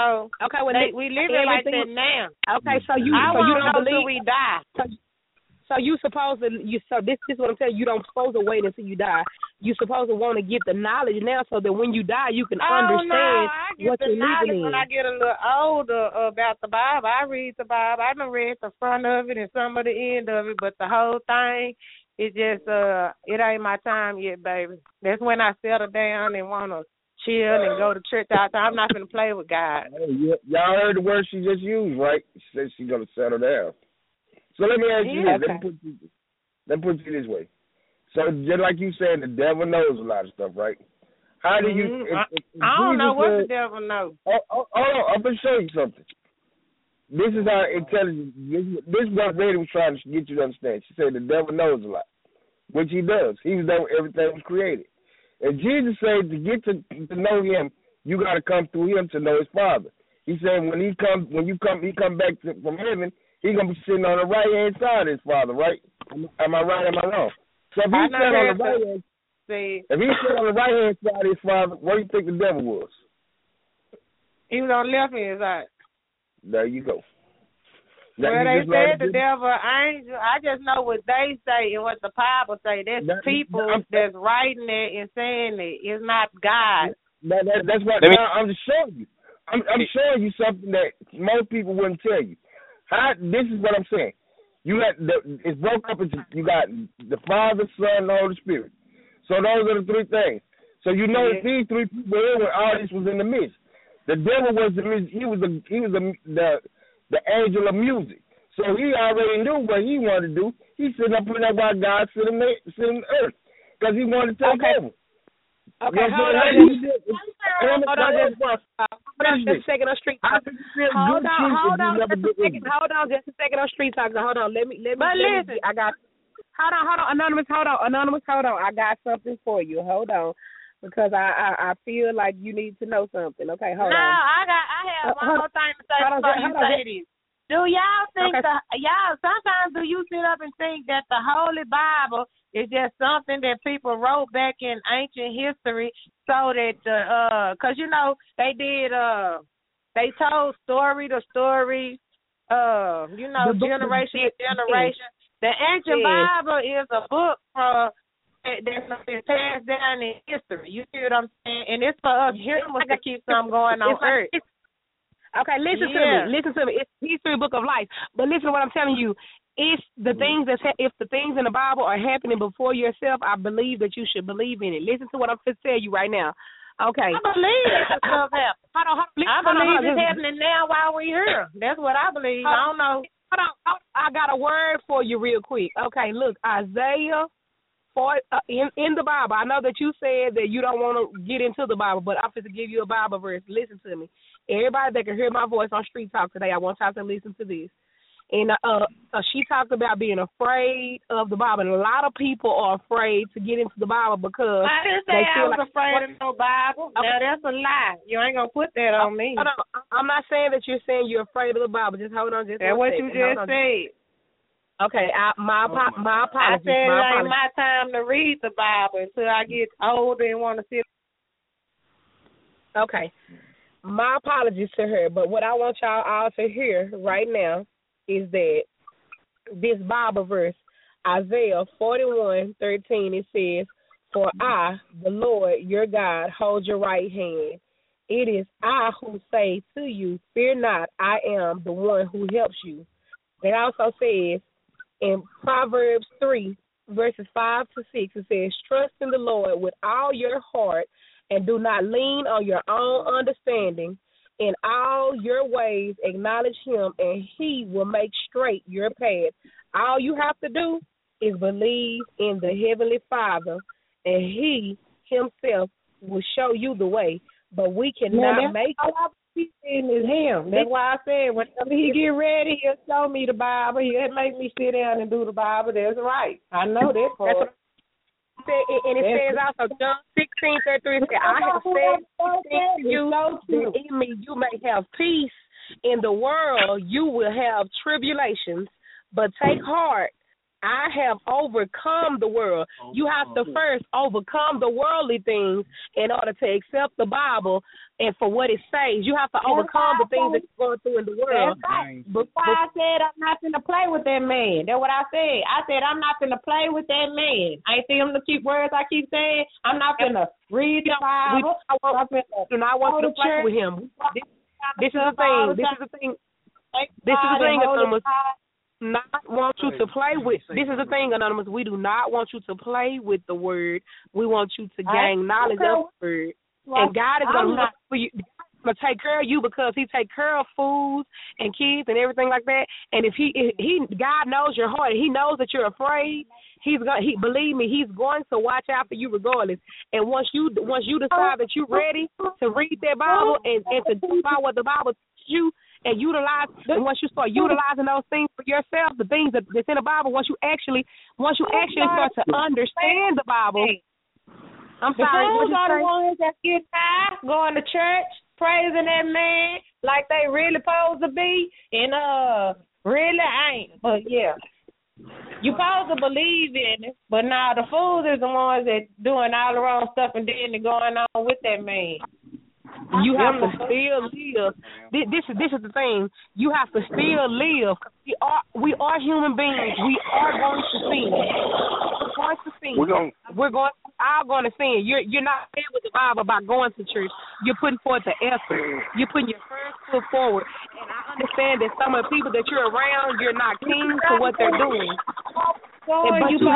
We live it like that now. Okay, so you don't believe we die. So you supposed to this is what I'm telling you. You don't supposed to wait until you die. You supposed to want to get the knowledge now, so that when you die, you can understand what you're living in. When I get a little older about the Bible, I read the Bible. I done read the front of it and some of the end of it, but the whole thing. It's just, it ain't my time yet, baby. That's when I settle down and want to chill and go to church all the time. I'm not going to play with God. Hey, y'all heard the word she just used, right? She said she's going to settle down. So let me ask you this. Let me put you this way. So just like you said, the devil knows a lot of stuff, right? How do you... I don't know what the devil knows. Hold on, I'm going to show you something. This is how intelligent. This is what Brady was trying to get you to understand. She said the devil knows a lot, which he does. He was there when everything was created. And Jesus said to get to know him, you got to come through him to know his Father. He said when he come back from heaven, he's gonna be sitting on the right hand side of his Father, right? Am I right? Am I wrong? So if he sat on the right hand, if he sat on the right hand side of his Father, what do you think the devil was? He was on the left hand side. There you go. Well, they said the devil angel. I just know what they say and what the Bible say. There's people that's writing it and saying it. It's not God. That's what I'm just showing you. I'm showing you something that most people wouldn't tell you. This is what I'm saying. It's broke up into, you got the Father, Son, and the Holy Spirit. So those are the three things. So you know that these three people here when all this was in the midst. The devil was the angel of music. So he already knew what he wanted to do. He's sitting up in that while God sitting on the earth because he wanted to take over. Okay, hold on just a second on Street Talk. Hold on just a second on Street Talk. Hold on, let me. But listen, I got. Hold on, Anonymous, hold on. I got something for you. Hold on, because I feel like you need to know something. Okay, hold on. I have one more thing to say before you say this. Do y'all think y'all sometimes do you sit up and think that the Holy Bible is just something that people wrote back in ancient history so that because they did they told story to story generation to generation. The ancient Bible is a book that's been passed down in history. You see what I'm saying? And it's for us humans to keep something going on earth. Okay, listen to me. It's history book of life. But listen to what I'm telling you. If the things if the things in the Bible are happening before yourself, I believe that you should believe in it. Listen to what I'm going to tell you right now. Okay. I believe that stuff happens. I believe it's happening now while we're here. That's what I believe. I don't know. Hold on. I got a word for you real quick. Okay, look, Isaiah 4 in the Bible. I know that you said that you don't want to get into the Bible, but I'm going to give you a Bible verse. Listen to me. Everybody that can hear my voice on Street Talk today, I want y'all to listen to this. And she talked about being afraid of the Bible. And a lot of people are afraid to get into the Bible because I didn't say I was afraid of no Bible. Okay. Now, that's a lie. You ain't going to put that on me. Hold on. I'm not saying that you're saying you're afraid of the Bible. Just hold on. That's what you just said. Okay, my apologies. I said it ain't my time to read the Bible until I get older and want to sit. Okay. My apologies to her, but what I want y'all all to hear right now is that this Bible verse, Isaiah 41:13, it says, "For I, the Lord your God, hold your right hand. It is I who say to you, fear not, I am the one who helps you." It also says in Proverbs 3, verses 5 to 6, it says, "Trust in the Lord with all your heart and do not lean on your own understanding. In all your ways acknowledge him, and he will make straight your path." All you have to do is believe in the Heavenly Father, and he himself will show you the way. But we cannot make it in him. That's why I said whenever he get ready, he'll show me the Bible. He'll make me sit down and do the Bible. That's right. I know that part. And it says also, John 16:33, it says, "I have said to you that in me you may have peace. In the world you will have tribulations, but take heart, I have overcome the world." You have to first overcome the worldly things in order to accept the Bible and for what it says. You have to overcome the things that you're going through in the world. That's right. But I said I'm not going to play with that man. That's what I said. I said I'm not going to play with that man. I ain't see him to keep words I keep saying. I'm not going to read the Bible. We do not want you to play with him. This is the thing. This is the thing. This is the thing, Anonymous. Not want you to play with. This is the thing, Anonymous. We do not want you to play with the word. We want you to gain knowledge of the word. And God is going to look for you. Going to take care of you because he take care of foods and kids and everything like that. And if God knows your heart, he knows that you're afraid. Believe me, he's going to watch out for you regardless. And once you decide that you're ready to read that Bible and to do what the Bible teaches you and utilize, and once you start utilizing those things for yourself, the things that's in the Bible, once you actually start to understand the Bible. I'm sorry. The fools are the ones that get high, going to church, praising that man like they really supposed to be, and really ain't. But yeah, you supposed to believe in it, but now the fools is the ones that doing all the wrong stuff and then they're going on with that man. You have to still live. This is the thing. You have to still live. We are human beings. We are going to sin. We're going to sin. You're not there with the Bible by going to church. You're putting forth the effort. You're putting your first foot forward. And I understand that some of the people that you're around, you're not keen to what they're doing. Listen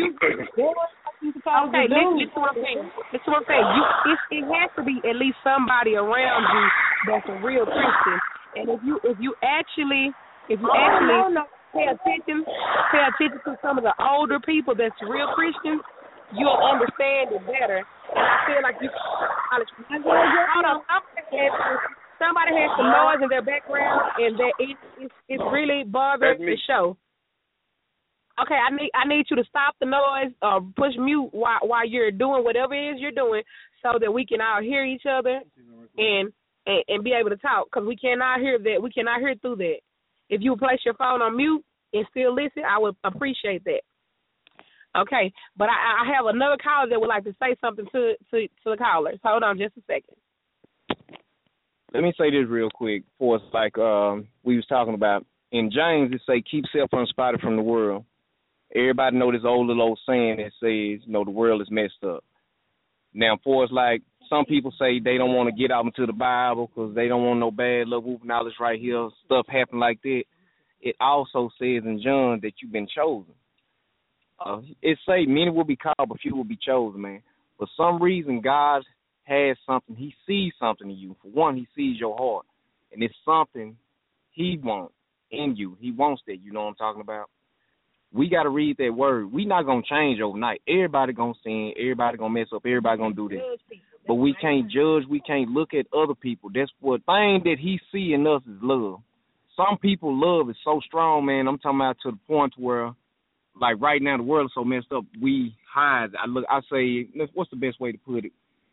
to what I'm saying. It has to be at least somebody around you that's a real Christian. And if you actually pay attention to some of the older people that's real Christians, you'll understand it better. And I feel like you college. Hold on, somebody has some noise in their background, and that it's really bothering the show. Okay, I need you to stop the noise or push mute while you're doing whatever it is you're doing, so that we can all hear each other and be able to talk, because we cannot hear that. We cannot hear through that. If you place your phone on mute and still listen, I would appreciate that. Okay, but I have another caller that would like to say something to the callers. Hold on just a second. Let me say this real quick. For us, like we was talking about in James, it say keep self unspotted from the world. Everybody know this old saying that says, the world is messed up. Now, for us, like some people say they don't want to get out into the Bible because they don't want no bad luck, knowledge right here, stuff happen like that. It also says in John that you've been chosen. It say many will be called, but few will be chosen, man. For some reason, God has something. He sees something in you. For one, he sees your heart, and it's something he wants in you. He wants that. You know what I'm talking about? We got to read that word. We not going to change overnight. Everybody going to sin. Everybody going to mess up. Everybody going to do this. But we can't judge. We can't look at other people. That's what thing that he see in us is love. Some people love is so strong, man. I'm talking about to the point where, like right now, the world is so messed up. We hide. I say, what's the best way to put it?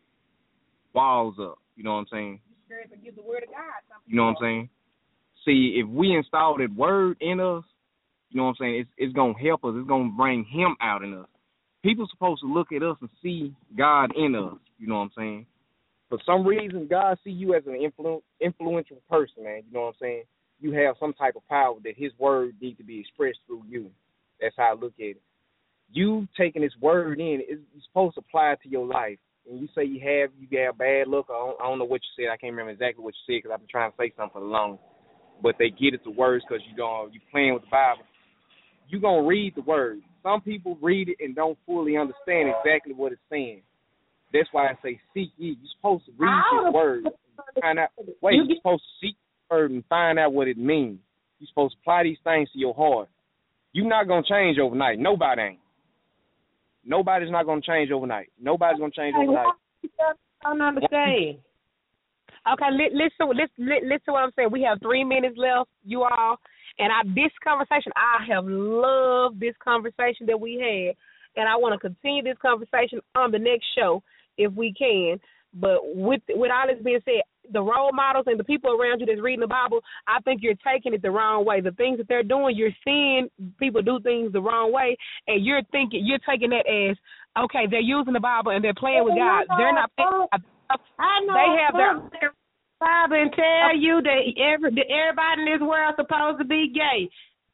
Walls up. You know what I'm saying? Give the word of God. You know what I'm saying? See, if we install that word in us, you know what I'm saying, it's going to help us. It's going to bring him out in us. People supposed to look at us and see God in us. You know what I'm saying? For some reason, God see you as an influential person, man. You know what I'm saying? You have some type of power that his word needs to be expressed through you. That's how I look at it. You taking this word in, it's supposed to apply to your life. And you say you have bad luck. I don't know what you said. I can't remember exactly what you said because I've been trying to say something for long. But they get it to words because you playing with the Bible. You're going to read the word. Some people read it and don't fully understand exactly what it's saying. That's why I say seek ye. You're supposed to read his word. Find out. You're supposed to seek the word and find out what it means. You're supposed to apply these things to your heart. You're not going to change overnight. Nobody ain't. Nobody's not going to change overnight. Nobody's going to change overnight. I don't understand. Okay, listen to what I'm saying. We have 3 minutes left, you all. And this conversation, I have loved this conversation that we had. And I want to continue this conversation on the next show if we can. But with all this being said, the role models and the people around you that's reading the Bible, I think you're taking it the wrong way. The things that they're doing, you're seeing people do things the wrong way, and you're taking that as, okay, they're using the Bible and they're playing with God. They're not playing. I know. They have their Bible and tell you that everybody in this world is supposed to be gay.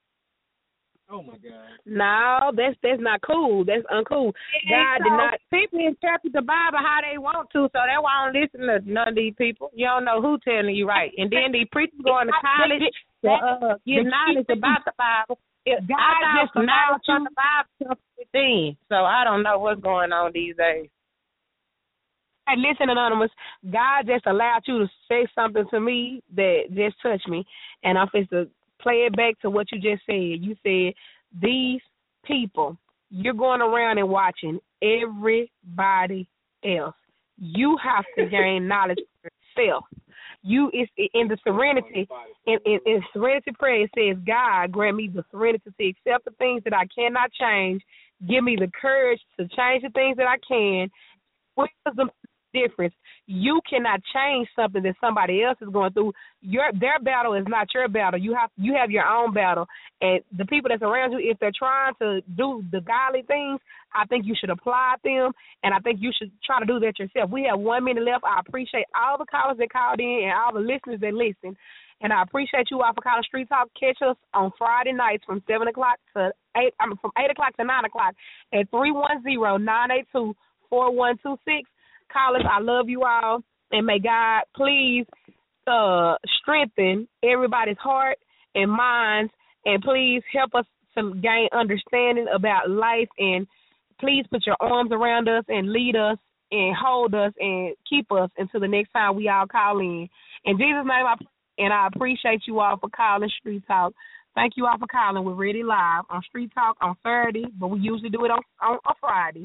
Oh my God! No, that's not cool. That's uncool. God did not. People interpret the Bible how they want to, so that's why I don't listen to none of these people. You don't know who telling you right, and then these preachers going to college to get knowledge about the Bible. God just knowledge from the Bible within. So I don't know what's going on these days. Hey, listen, Anonymous. God just allowed you to say something to me that just touched me, and I'm supposed to play it back to what you just said. You said these people, you're going around and watching everybody else. You have to gain knowledge for yourself. It's in the serenity, in serenity prayer, it says, God, grant me the serenity to accept the things that I cannot change. Give me the courage to change the things that I can. Wisdom difference. You cannot change something that somebody else is going through. Their battle is not your battle. You have your own battle. And the people that's around you, if they're trying to do the godly things, I think you should applaud them, and I think you should try to do that yourself. We have 1 minute left. I appreciate all the callers that called in and all the listeners that listen. And I appreciate you all for calling Street Talk. Catch us on Friday nights from 7 o'clock to 8. From 8 o'clock to 9 o'clock at 310-982-4126. Callers, I love you all, and may God please strengthen everybody's heart and minds, and please help us to gain understanding about life, and please put your arms around us and lead us and hold us and keep us until the next time we all call in. In Jesus' name, I appreciate you all for calling Street Talk. Thank you all for calling. We're ready live on Street Talk on Saturday, but we usually do it on Friday.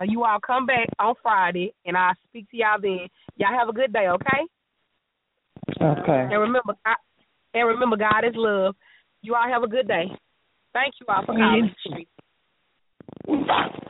So you all come back on Friday, and I'll speak to y'all then. Y'all have a good day, okay? Okay. And remember, God is love. You all have a good day. Thank you all for calling.